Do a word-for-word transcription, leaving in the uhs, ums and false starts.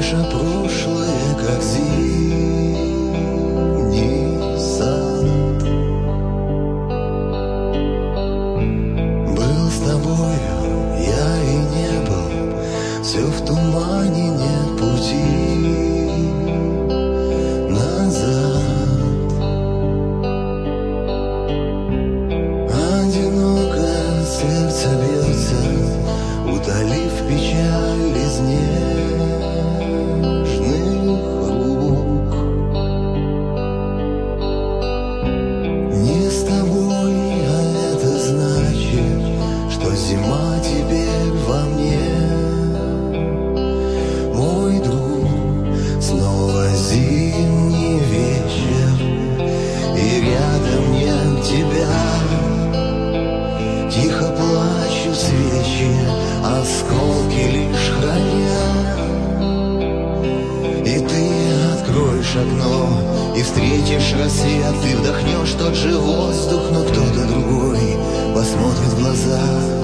Наше прошлое, как зимний сад, был с тобою, я и не был. Все в тумане, нет пути назад. Одиноко сердце бьется, утолив печаль из нежных рук. Не с тобой, а это значит, что зима теперь во мне. Мой друг, снова зимний вечер, и рядом нет тебя. Тихо плачут свечи, осколки лишь хранят. И ты откроешь окно и встретишь рассвет. Ты вдохнешь тот же воздух, но кто-то другой посмотрит в глаза.